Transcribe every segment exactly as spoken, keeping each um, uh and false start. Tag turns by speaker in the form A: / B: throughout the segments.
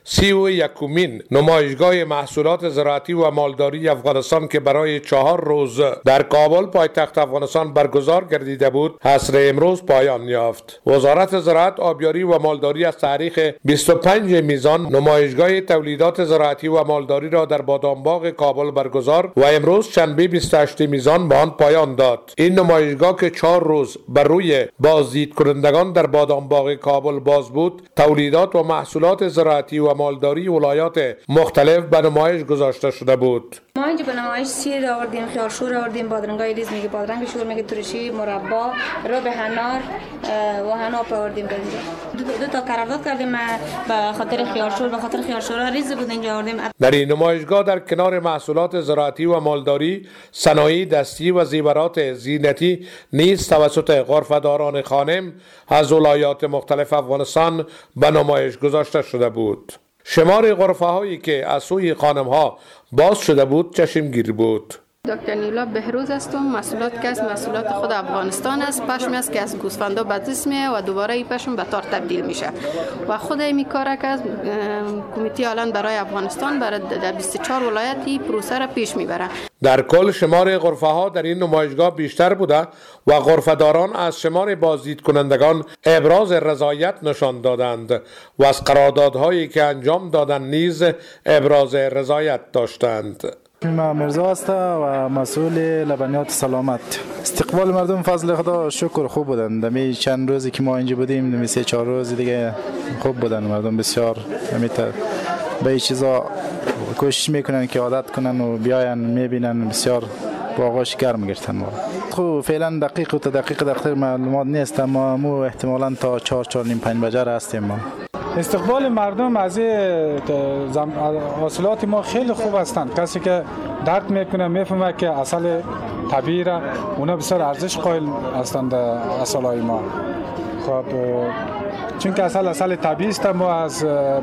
A: سی و یکمین نمایشگاه محصولات زراعتی و مالداری افغانستان که برای چهار روز در کابل پایتخت افغانستان برگزار گردیده بود عصر امروز پایان یافت. وزارت زراعت، آبیاری و مالداری از تاریخ بیست و پنج میزان نمایشگاه تولیدات زراعتی و مالداری را در بادامباغ کابل برگزار و امروز شنبه بیست و هشت میزان به آن پایان داد. این نمایشگاه که چهار روز بر روی بازدید کنندگان در بادامباغ کابل باز بود، تولیدات و محصولات زراعتی و مالداری ولایات مختلف به نمایش گذاشته شده بود.
B: ما اینجا به نمایش سیر آوردیم، خیارشور آوردیم، بادرنگای ریز میگه بادرنگ شور میگه ترشی، مربا، رب حنار و حناپ آوردیم. دو, دو تا قرارداد کردیم به خاطر خیارشور، به خاطر خیارشورا ریز بود اینجا آوردیم.
A: در این نمایشگاه در کنار محصولات زراعتی و مالداری، صنایع دستی و زیورات زینتی نیز توسط غرفه‌داران خانم از ولایات مختلف افغانستان به نمایش گذاشته شده بود. شمار غرفه هایی که از سوی خانم ها باز شده بود چشمگیر بود.
C: دکتر نیلا بهروز هستم. محصولات که از محصولات خود افغانستان است. پشم است که از گوسفندا به دست میه و دوباره این پشم به تار تبدیل میشه و خود این کار که از کمیته الان برای افغانستان برای در بیست و چهار ولایت این پروسه را پیش میبره. در کل شمار غرفه ها در این نمایشگاه بیشتر بوده و غرفه داران از شمار بازدید کنندگان ابراز رضایت نشان دادند و از قراردادهایی که انجام دادند نیز ابراز رضایت داشتند.
D: من مرزا هستم و مسئول لبنیات سلامت. استقبال مردم فضل خدا شکر خوب بودن. دمی چند روزی که ما اینجا بودیم، دمی سه چهار روز دیگه خوب بودن مردم بسیار. دمی تا به این چیزا کوشش میکنن که عادت کنن و بیاین میبینن، بسیار با آغاش گرم گرفتن. ما خب فعلا دقیق و تدقیق دقیق معلومات نیست، اما مو احتمالاً تا چهار چهار نیم پنج بجه هستیم. ما
E: استقبال مردم از حاصلات ما خیلی خوب هستند. کسی که درک میکنه میفهمه که اصل طبیعی را اونا بسیار ارزش قائل هستند اصلای ما. خب چون که اصل اصل طبیعی است، ما از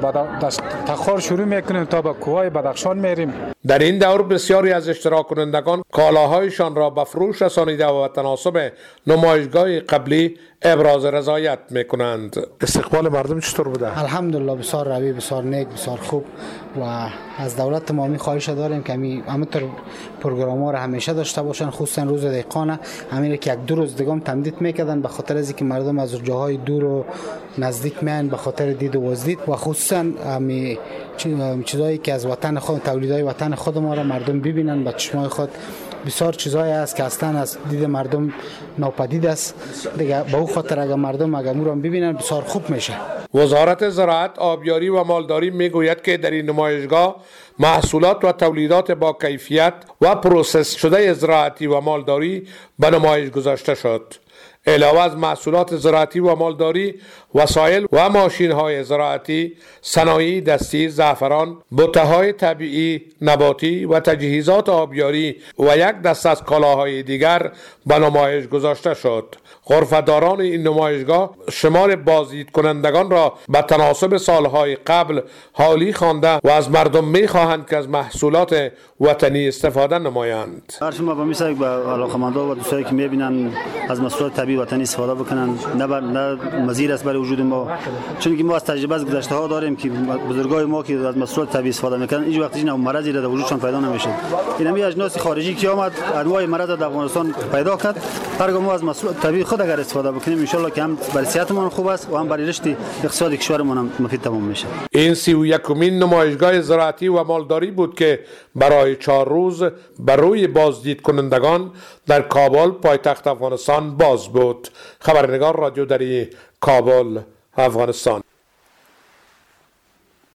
E: تخار شروع میکنیم تا به کوههای بدخشان میریم.
A: در این دور بسیاری از اشتراک کنندگان کالاهایشان را به فروش رسانیده و تناسب نمایشگاه قبلی ابراز رضایت میکنند. استقبال مردم چطور بوده؟
F: الحمدلله بسیار روی، بسیار نیک، بسیار خوب و از دولت تمامی خواهش داریم که همینطور پروگرام ها را همیشه داشته باشن، خصوصا روز دهقان. همین که یک دو روز دیگه هم تمدید میکردن به خاطر از اینکه مردم از جاهای دور و نزدیک میان به خاطر دید و بازدید و خصوصا می چیزایی که از وطن خود، تولیدهای وطن خود ما را مردم ببینن به چشمای خود. بسیار چیزایی است که اصلا از دید مردم ناپدید است دیگه. به اون خاطر اگر مردم اگر مو را ببینن بسیار خوب میشه.
A: وزارت زراعت، آبیاری و مالداری میگوید که در این نمایشگاه محصولات و تولیدات با کیفیت و پروسس شده زراعتی و مالداری به نمایش گذاشته شد. علاوه از محصولات زراعتی و مالداری، وسایل و ماشین‌های زراعتی، صنایع دستی، زعفران، بوته‌های طبیعی، نباتی و تجهیزات آبیاری و یک دسته از کالاهای دیگر به نمایش گذاشته شد. غرفه‌داران این نمایشگاه شمار بازدید کنندگان را به تناسب سالهای قبل حالی خوانده و از مردم می‌خواهند که از محصولات وطنی استفاده نمایند.
G: هر شما با میسای با علاقه‌مندان و دوستانی که می‌بینن از محصولات طبیعی وطنی استفاده بکنن، نه بر نه مزید است برای وجود ما، چون که ما از تجربه از گذشته ها داریم که بزرگای ما که از محصولات طبیعی استفاده می‌کردن هیچ وقت اینا مرضی را در وجودشان پیدا نمیشه. این همین اجناس خارجی که آمد انواع مرض در افغانستان پیدا کرد. هرگاه ما از محصولات طبیعی خود اگر استفاده بکنیم ان شاء الله که هم برای صحتمون خوب است و هم برای رشد اقتصادی کشورمون هم مفید تمام میشه.
A: این سی و یکمین نمایشگاه زراعتی و مالداری بود که برای چهار روز بر روی بازدید کنندگان در کابل پایتخت افغانستان باز بود. خبرنگار رادیو دری کابل، افغانستان.